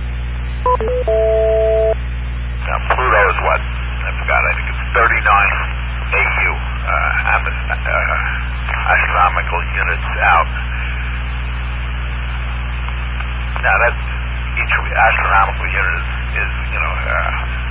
Now, Pluto is what? I forgot. I think it's thirty-nine A U, uh, uh, astronomical units out. Now, that's each astronomical unit is, is you know, uh,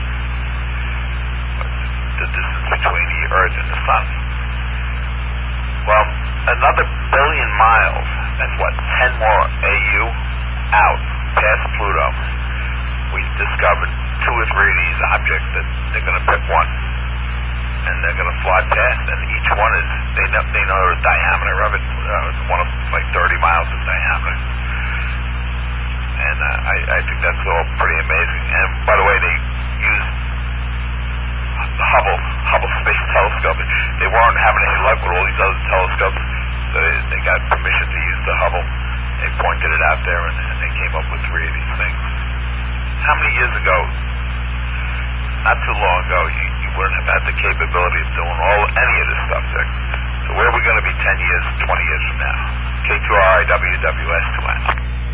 the distance between the Earth and the Sun. Well, another billion miles, that's what, ten more A U out past Pluto. We discovered two or three of these objects that they're going to pick one, and they're going to fly past, and each one is, they know, they know the diameter of it. Uh, one of them is like thirty miles in diameter. And uh, I, I think that's all pretty amazing. And by the way, they used the Hubble Hubble Space Telescope. They weren't having any luck with all these other telescopes, so they, they got permission to use the Hubble. They pointed it out there, and, and they came up with three of these things. How many years ago, not too long ago, you, you wouldn't have had the capability of doing all any of this stuff there. So where are we going to be ten years, twenty years from now? K two R I W W S two N.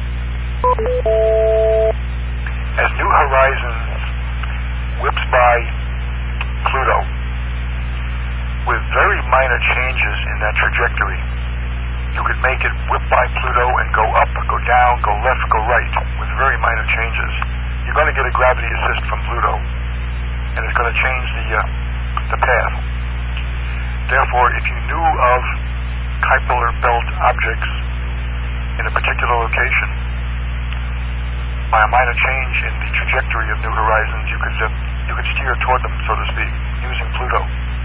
As New Horizons whips by Pluto, with very minor changes in that trajectory, you could make it whip by Pluto and go up, go down, go left, go right, with very minor changes. You're going to get a gravity assist from Pluto, and it's going to change the uh, the path. Therefore, if you knew of Kuiper belt objects in a particular location, by a minor change in the trajectory of New Horizons, you could uh, you could steer toward them, so to speak, using Pluto.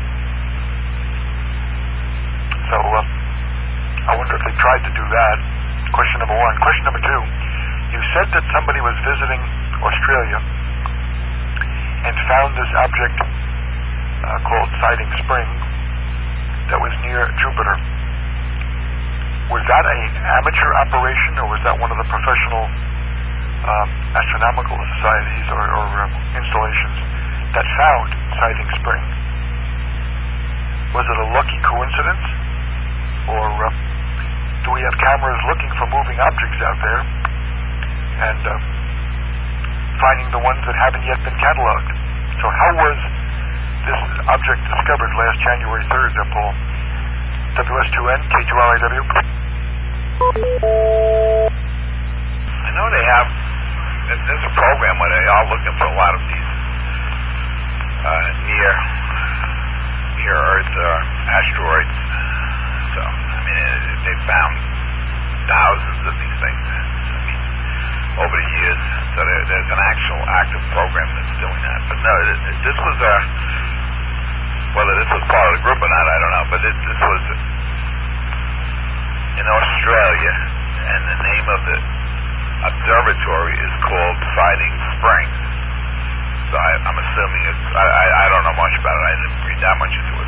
So uh, I wonder if they tried to do that. Question number one. Question number two. You said that somebody was visiting Australia and found this object uh, called Siding Spring that was near Jupiter. Was that an amateur operation, or was that one of the professional um, astronomical societies or, or um, installations that found Siding Spring? Was it a lucky coincidence, or uh, do we have cameras looking for moving objects out there and uh, finding the ones that haven't yet been cataloged? So how was this object discovered last January third, uh, Paul? W S two N, K two R I W? I know they have, there's a program where they are looking for a lot of these uh, near, near Earth uh, asteroids. So, I mean, they found thousands of these things, I mean, over the years. So there, there's an actual active program that's doing that. But no, it, it, this was a, whether this was part of the group or not, I don't know, but it, this was in Australia, and the name of the observatory is called Siding Spring. So I, I'm assuming it's, I, I, I don't know much about it, I didn't read that much into it,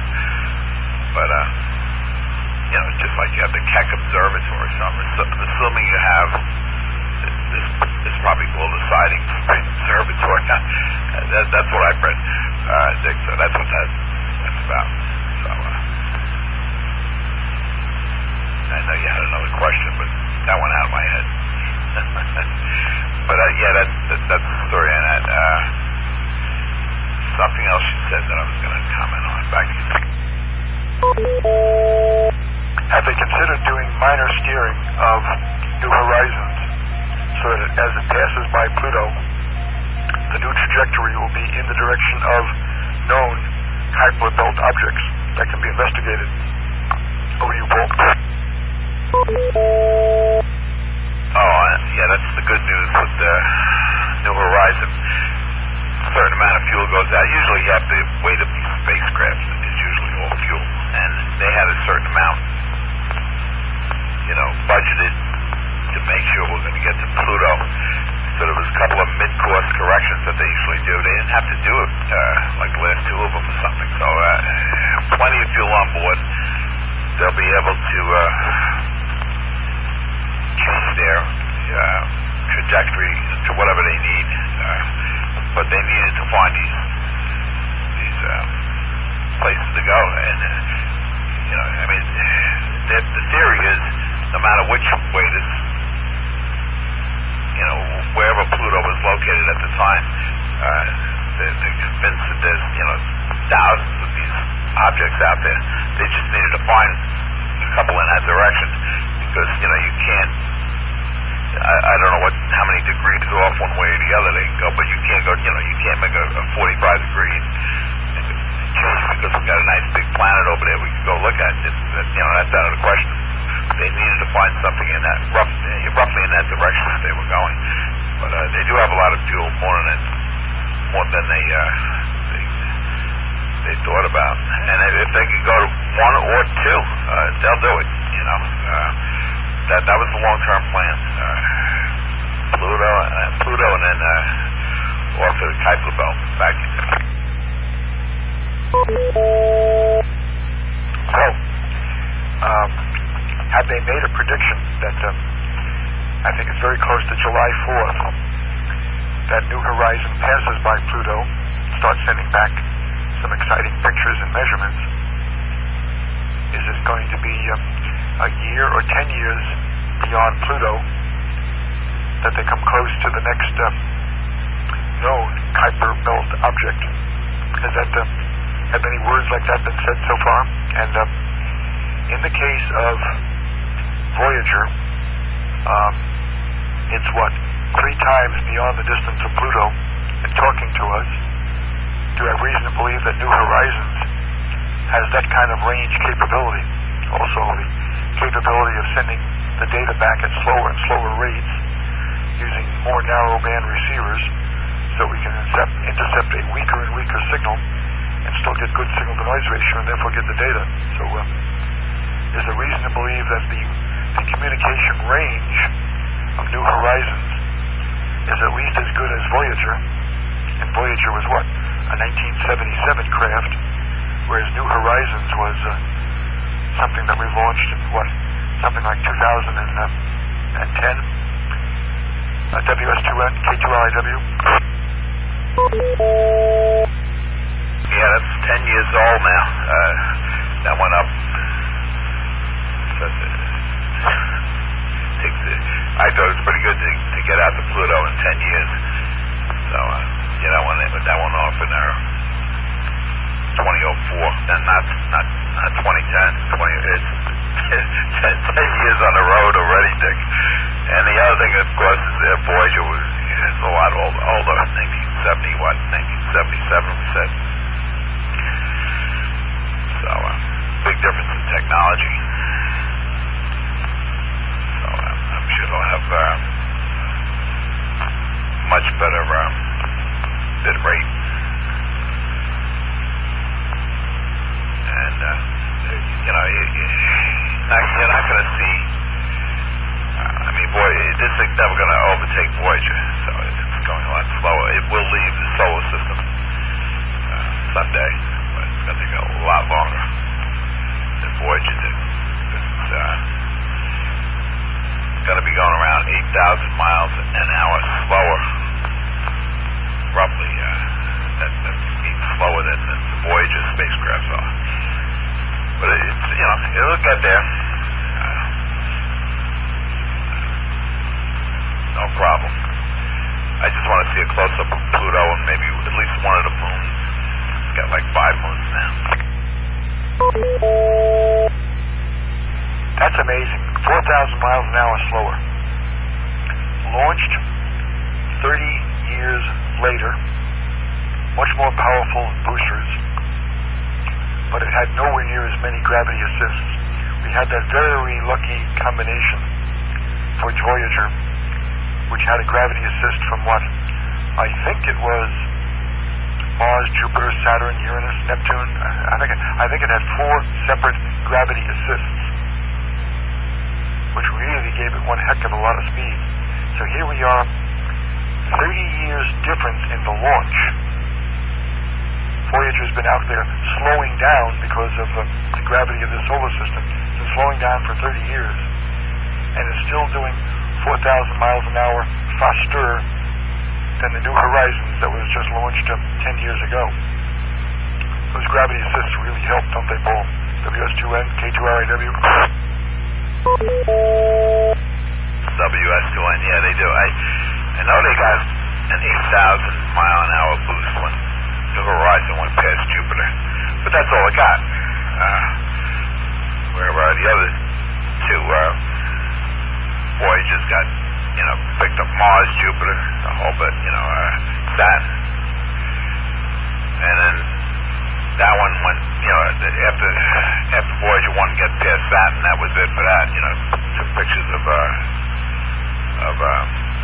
but uh, you know, just like you have the Keck Observatory. So I'm, assu- I'm assuming you have this. This is probably called the Siding Spring Observatory. that, that's what I've read, uh, Dick. So that's what that, that's about. So uh, I know you had another question, but that went out of my head. But uh, yeah, that's that, that's the story on that. Uh, something else you said that I was going to comment on. Back to you. Have they considered doing minor steering of New Horizons so that as it passes by Pluto, the new trajectory will be in the direction of known Kuiper belt objects that can be investigated? Over to you, Paul. Oh, yeah, that's the good news with the New Horizon. A certain amount of fuel goes out. Usually you have to weight up these spacecrafts. It's usually all fuel. And they had a certain amount, you know, budgeted to make sure we're going to get to Pluto. So there was a couple of mid-course corrections that they usually do. They didn't have to do it, uh, like the last two of them or something. So uh, plenty of fuel on board. They'll be able to uh, change their uh, trajectory to whatever they need. Uh, but they needed to find these these uh, places to go. And, uh, you know, I mean, the, the theory is no matter which way this, you know, wherever Pluto was located at the time, uh, they're, they're convinced that there's, you know, thousands of these objects out there. They just needed to find a couple in that direction because, you know, you can't, I, I don't know what, how many degrees off one way or the other they can go, but you can't go, you know, you can't make a, a forty-five degree change because we've got a nice big planet over there we can go look at. It's, you know, that's out of the question. They needed to find something in that, rough, roughly in that direction that they were going. But uh, they do have a lot of fuel, more than more than they uh, they, they thought about. And if they could go to one or two, uh, they'll do it. You know, uh, that that was the long-term plan. Uh, Pluto, uh, Pluto, and then uh, off to the Kuiper belt. Back. So, um, have they made a prediction that um, I think it's very close to July fourth that New Horizon passes by Pluto, starts sending back some exciting pictures and measurements? Is it going to be um, a year or ten years beyond Pluto that they come close to the next um, known Kuiper belt object? Has that uh, have any words like that been said so far? And um, in the case of Voyager, um, it's what, three times beyond the distance of Pluto and talking to us. Do I have reason to believe that New Horizons has that kind of range capability? Also, the capability of sending the data back at slower and slower rates using more narrowband receivers so we can intercept, intercept a weaker and weaker signal and still get good signal-to-noise ratio and therefore get the data. So uh, there's a reason to believe that the, the communication range of New Horizons is at least as good as Voyager. And Voyager was what? A nineteen seventy-seven craft, whereas New Horizons was uh, something that we launched in what? Something like two thousand ten? Uh, W S two N, K two L I W? Yeah, that's ten years old now. Uh, that went up. So, I thought it was pretty good to, to get out to Pluto in ten years. So, uh, yeah, that one, that one off in our twenty oh four. And not, not, not twenty ten. twenty, it's ten, ten years on the road already, Dick. And the other thing, of course, is that Voyager was it's a lot old, older. nineteen seventy, what? nineteen seventy-seven, we said. So, uh, big difference in technology. So, uh, I'm sure they'll have uh, much better um, bit rate. And, uh, you know, you, you're not going to see, uh, I mean, boy, this thing's never going to overtake Voyager, so it's going a lot slower. It will leave the solar system uh, someday, but it's going to take a lot longer. we'll get there. Uh, no problem. I just want to see a close-up of Pluto and maybe at least one of the moons. It's got like five moons now. That's amazing. four thousand miles an hour slower. Launched thirty years later. Much more powerful boosters. But it had nowhere near as many gravity assists. We had that very lucky combination for Voyager, which had a gravity assist from what? I think it was Mars, Jupiter, Saturn, Uranus, Neptune. I think it, I think it had four separate gravity assists, which really gave it one heck of a lot of speed. So here we are, thirty years difference in the launch. Voyager's been out there slowing down because of uh, the gravity of the solar system. It's been slowing down for thirty years, and is still doing four thousand miles an hour faster than the New Horizons that was just launched uh, ten years ago. Those gravity assists really help, don't they, Paul? W S two N, K two R A W. W S two N, yeah, they do. I, I know they got an eight thousand mile an hour boost when New Horizon went past Jupiter, but that's all it got. Uh, where uh, the other two uh, Voyagers got, you know, picked up Mars, Jupiter, a whole bit, you know, uh, Saturn, and then that one went, you know, after after Voyager one get past Saturn, that was it for that. You know, took pictures of uh, of uh,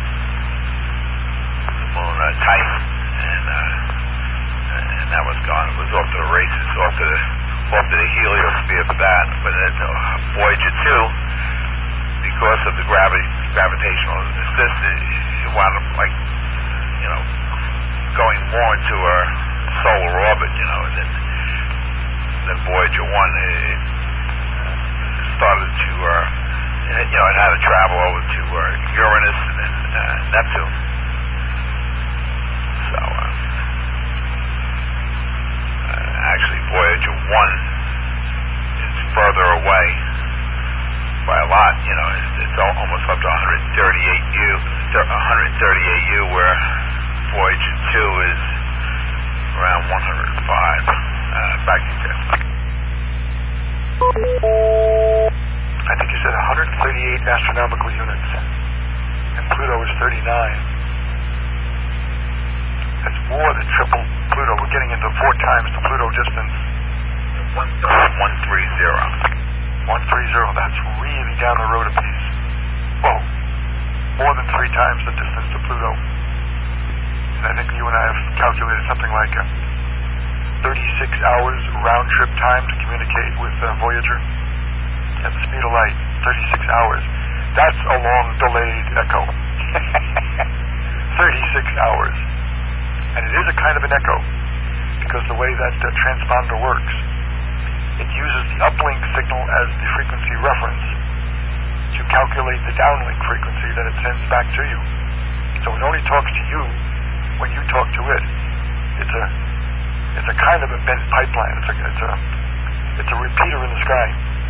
the moon uh, Titan, and uh, and that was gone. It was off to the races, off to the off to the heliosphere for that. But then uh, Voyager two, because of the gravity gravitational assist, it wound up like, you know, going more into a solar orbit, you know, and then then Voyager one, it started to, uh, you know, it had to travel over to uh, Uranus and then uh, Neptune. So, uh, uh, actually, Voyager one is further away by a lot. You know, it's, it's almost up to one hundred thirty-eight U, one hundred thirty-eight U, where Voyager two is around one hundred five. Uh, back to you. I think you said one hundred thirty-eight astronomical units, and Pluto is thirty-nine. That's more than triple Pluto. We're getting into four times the Pluto distance. One three zero. One three zero. That's really down the road a piece. Well, more than three times the distance to Pluto. And I think you and I have calculated something like a thirty-six hours round trip time to communicate with uh, Voyager at the speed of light. thirty-six hours. That's a long delayed echo. thirty-six hours. And it is a kind of an echo, because the way that the transponder works, it uses the uplink signal as the frequency reference to calculate the downlink frequency that it sends back to you. So it only talks to you when you talk to it. It's a it's a kind of a bent pipeline. It's a it's a it's a repeater in the sky.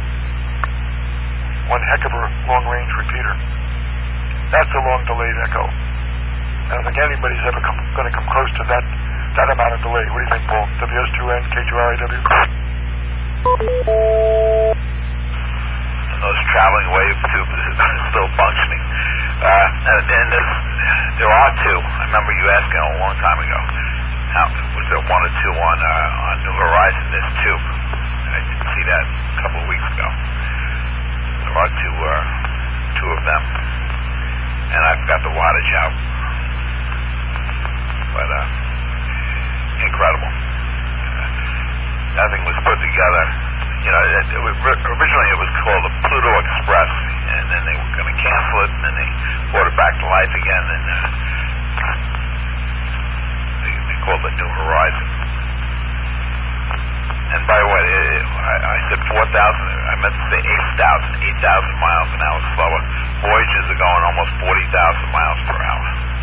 One heck of a long range repeater. That's a long delayed echo. I don't think anybody's ever come, going to come close to that that amount of delay. What do you think, Paul? W S two N, K two R A W. And those traveling wave tubes are still functioning. Uh, and and this, there are two. I remember you asking a long time ago. How, was there one or two on uh, on New Horizon? There's two. I did see that a couple of weeks ago. There are two, uh, two of them. And I've got the wattage out. But, uh, incredible. Uh, nothing was put together. You know, it, it was, originally it was called the Pluto Express, and then they were going to cancel it, and then they brought it back to life again, and uh, they, they called it New Horizon. And by the way, it, I, I said four thousand, I meant to say eight thousand, eight thousand miles an hour slower. Voyagers are going almost forty thousand miles per hour.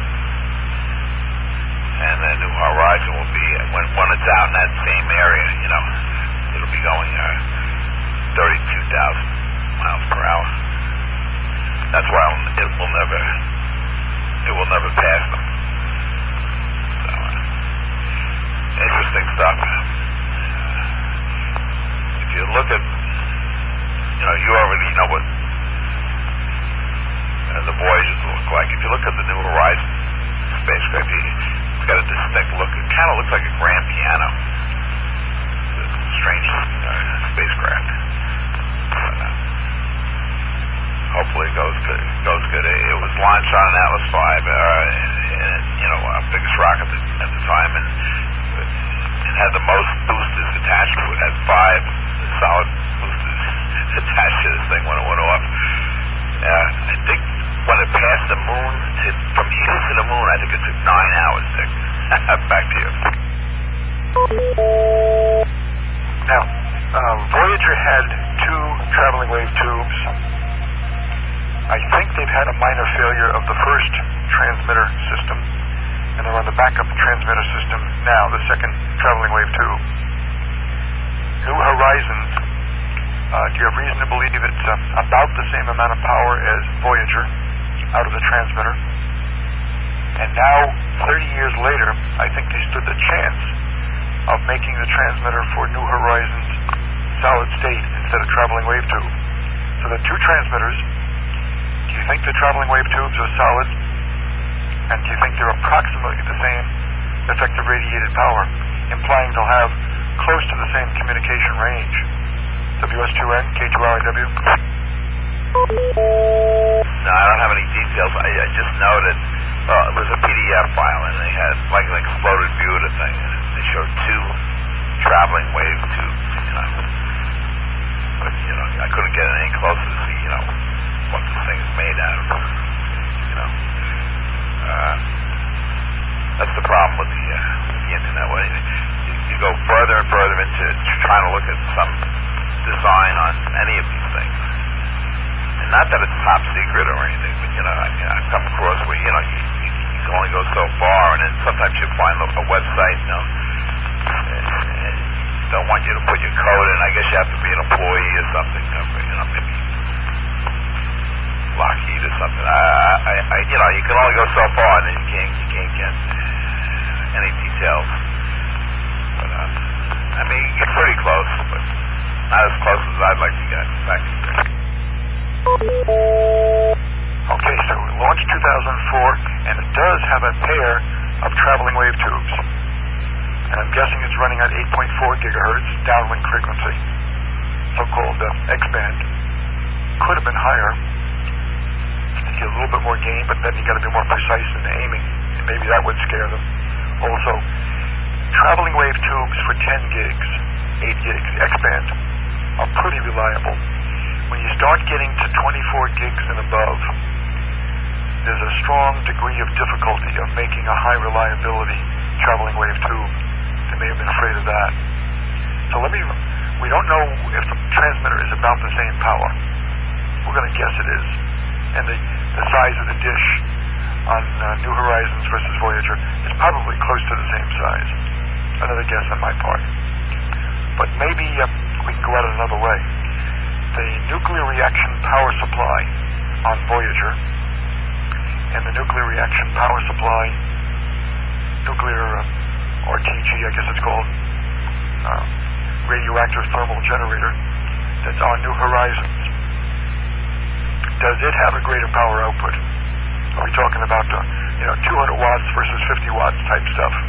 And then New Horizon will be, when, when it's out in that same area, you know, it'll be going uh, thirty-two thousand miles per hour. That's why it will never, it will never pass them. So, uh, interesting stuff. If you look at, you know, you already know what uh, the Voyagers look like. If you look at the New Horizons spacecraft, it's got a distinct look. It kind of looks like a grand piano. It's a strange uh, spacecraft. But, uh, hopefully it goes good. It goes good. It, it was launched on an Atlas five, uh, and, you know, our biggest rocket at, at the time, and it had the most boosters attached to it. It had five solid boosters attached to this thing when it went off. Uh, I think when it passed the moon, to, from here to the moon, I think it took nine hours, Dick. Back to you. Now, um, Voyager had two traveling wave tubes. I think they've had a minor failure of the first transmitter system, and they're on the backup transmitter system now, the second traveling wave tube. New Horizons, uh, do you have reason to believe it's uh, about the same amount of power as Voyager out of the transmitter? And now, thirty years later, I think they stood the chance of making the transmitter for New Horizons solid state instead of traveling wave tube. So the two transmitters, do you think the traveling wave tubes are solid? And do you think they're approximately the same effective radiated power, implying they'll have close to the same communication range? W S two N, K two R W? No, I don't have any details. I, I just know that uh, it was a P D F file, and they had like an exploded view of the thing. And they showed two traveling wave tubes, you know. But, you know, I couldn't get it any closer to see, you know, what this thing is made out of, you know. Uh, that's the problem with the, uh, with the internet. When you, you go further and further into trying to look at some design on any of these things. And not that it's top secret or anything, but, you know, I, I've come across where, you know, you, you, you can only go so far, and then sometimes you find a, a website, you know, and, and don't want you to put your code in. I guess you have to be an employee or something, you know, maybe Lockheed or something. I, I, I, you know, you can only go so far, and then you can't, you can't get any details. But, uh, I mean, you get pretty close, but not as close as I'd like to get. Back to you. Okay, so launched two thousand four, and it does have a pair of traveling wave tubes. And I'm guessing it's running at eight point four gigahertz downlink frequency, so-called uh, X-band. Could have been higher to get a little bit more gain, but then you got to be more precise in the aiming, and maybe that would scare them. Also, traveling wave tubes for ten gigs, eight gigs, X-band, are pretty reliable. When you start getting to twenty-four gigs and above, there's a strong degree of difficulty of making a high reliability traveling wave tube. They may have been afraid of that. So let me, we don't know if the transmitter is about the same power. We're going to guess it is. And the, the size of the dish on uh, New Horizons versus Voyager is probably close to the same size. Another guess on my part. But maybe uh, we can go at it another way. The nuclear reaction power supply on Voyager and the nuclear reaction power supply, nuclear uh, R T G, I guess it's called, uh, radioactive thermal generator, that's on New Horizons. Does it have a greater power output? Are we talking about, uh, you know, two hundred watts versus fifty watts type stuff?